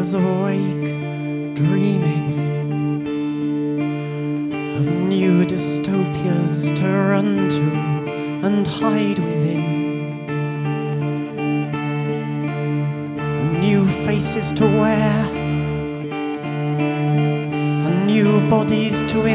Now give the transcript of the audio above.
was awake, dreaming of new dystopias to run to and hide within, and new faces to wear, and new bodies to